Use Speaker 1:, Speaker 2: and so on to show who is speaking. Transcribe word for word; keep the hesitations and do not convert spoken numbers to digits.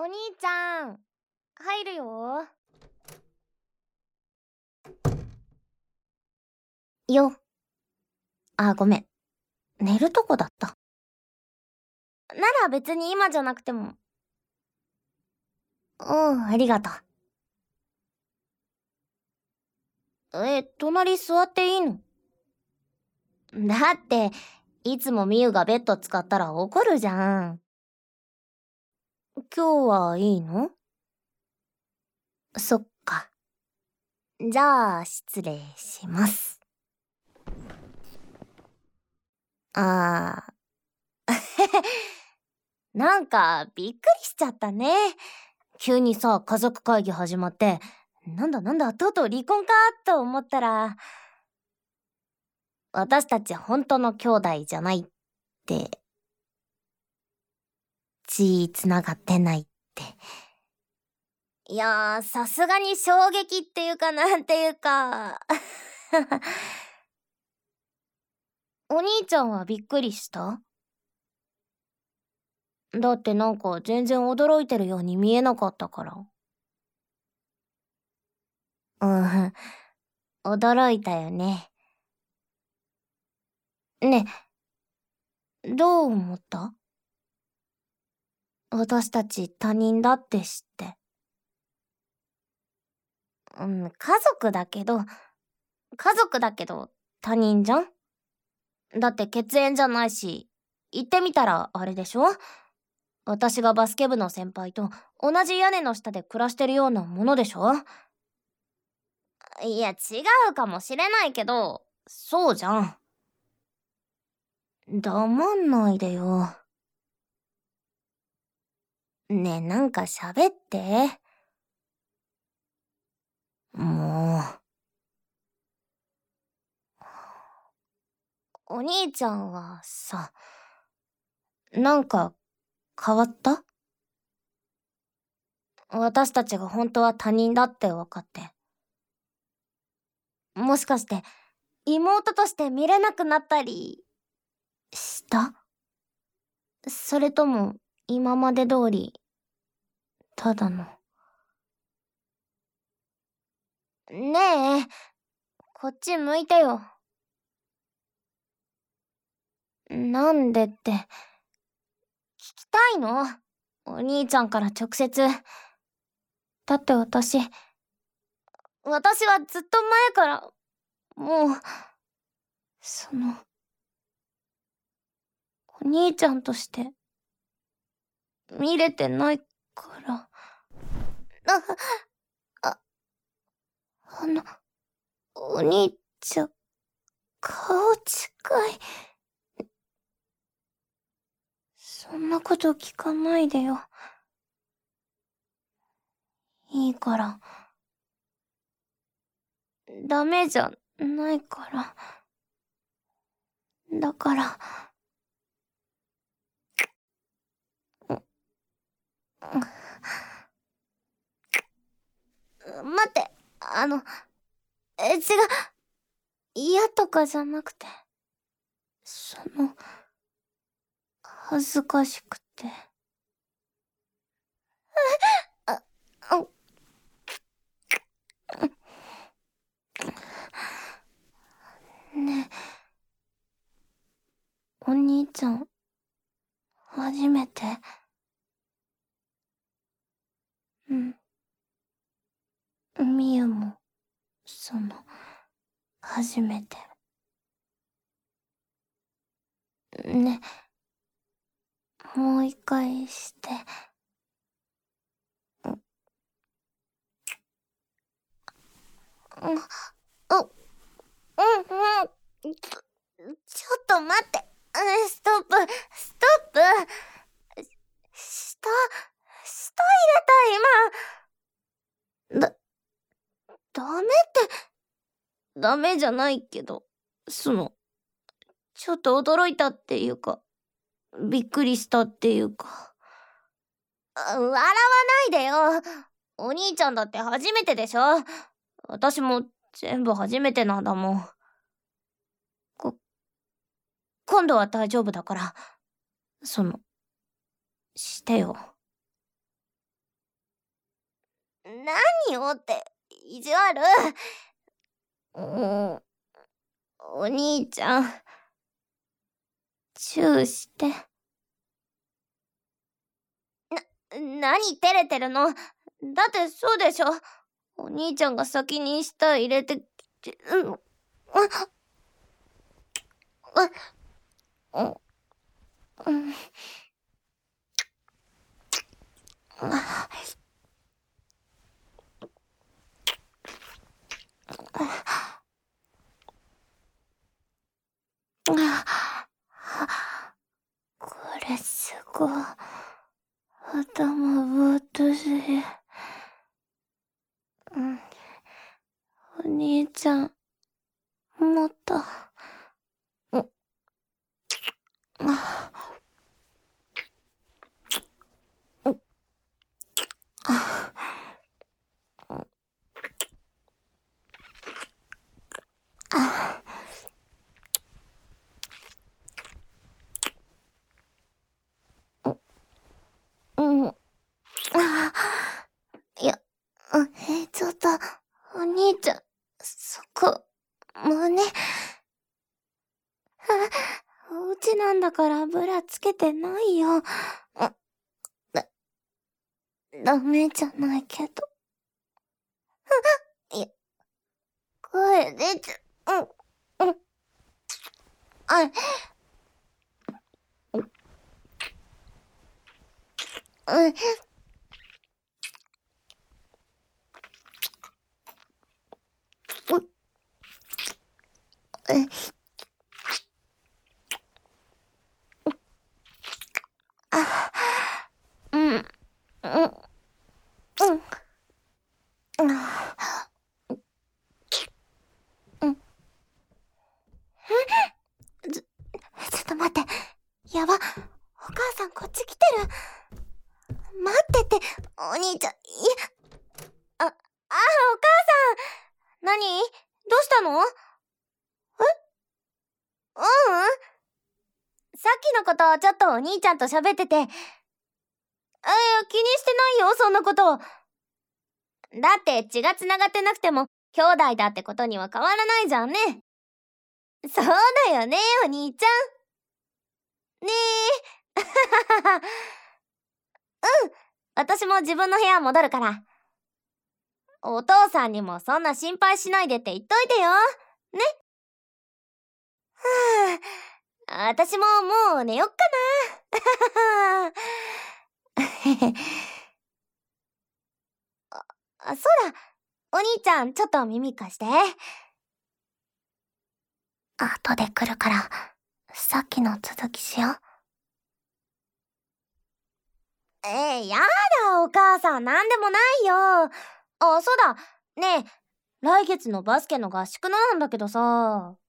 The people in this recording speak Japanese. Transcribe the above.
Speaker 1: お兄ちゃん、入るよ。よ。あ、ごめん。寝るとこだった。なら別に今じゃなくても。うん、ありがとう。え、隣座っていいの？だって、いつもみゆがベッド使ったら怒るじゃん。今日はいいの？そっか。じゃあ、失礼します。あー。なんか、びっくりしちゃったね。急にさ、家族会議始まって、なんだなんだ、とうとう離婚かと思ったら、私たち本当の兄弟じゃないって、血繋がってないって。いやー、さすがに衝撃っていうかなんていうか。お兄ちゃんはびっくりした？だってなんか全然驚いてるように見えなかったから。うん、驚いたよね。ねえ、どう思った？私たち他人だって知って。うん、家族だけど、家族だけど他人じゃん？だって血縁じゃないし、言ってみたらあれでしょ？私がバスケ部の先輩と同じ屋根の下で暮らしてるようなものでしょ？いや、違うかもしれないけど、そうじゃん。黙んないでよ。ねえ、なんか喋って。もう。お兄ちゃんはさ、なんか変わった？私たちが本当は他人だって分かって。もしかして妹として見れなくなったりした？それとも今まで通りただの。ねえ、こっち向いてよ。なんでって聞きたいの？お兄ちゃんから直接。だって私私はずっと前からもうそのお兄ちゃんとして見れてないから。あ、あ、あの、お兄ちゃん、顔近い。そんなこと聞かないでよ。いいから。ダメじゃないから。だから。待って、あの、え、違う。嫌とかじゃなくて。その、恥ずかしくて。あ、あ、ねえ、お兄ちゃん、初めて？うん。みゆも、その、初めて。ね、もう一回して。うん、うん、うん、うん。ちょっと待って。えストップ、ストップ。舌、舌入れた、今。だ、ダメって、ダメじゃないけど、その、ちょっと驚いたっていうか、びっくりしたっていうか。あ、笑わないでよ。お兄ちゃんだって初めてでしょ？私も全部初めてなんだもん。こ、今度は大丈夫だから、その、してよ。 何よって意地悪。うん、お兄ちゃん、チューして。な、何照れてるの？だってそうでしょ。お兄ちゃんが先に舌入れてきて、うん、あ、あ、うん、うん、あ、これすごい。頭ぼーっとする。うん。お兄ちゃん、もっと。うん。あ、うん。あ、あ、うん。あ、いや、え、ちょっと、お兄ちゃん、そこ、胸。お家なんだからブラつけてないよ。だ、ダメじゃないけど。いや、声出ちゃう。うん、うん。あ、うん、うん、うん、あ、うん、うん、うん、うん、うん。ちょ、ちょっと待って。やば。お母さんこっち来てる。待ってって、お兄ちゃん、いや、あ、あ、お母さん。何？どうしたの？え？ううん。さっきのことをちょっとお兄ちゃんと喋ってて。あ、いや、気にしてないよ、そんなこと。だって血が繋がってなくても兄弟だってことには変わらないじゃんね。そうだよね、お兄ちゃん。ねえ。うん。私も自分の部屋戻るから。お父さんにもそんな心配しないでって言っといてよ。ね。はあ、私ももう寝よっかな。あ、そうだ。お兄ちゃん、ちょっと耳貸して。後で来るから、さっきの続きしよう。えー、やだ、お母さん、なんでもないよ。あ、そうだ。ねえ、来月のバスケの合宿のなんだけどさ。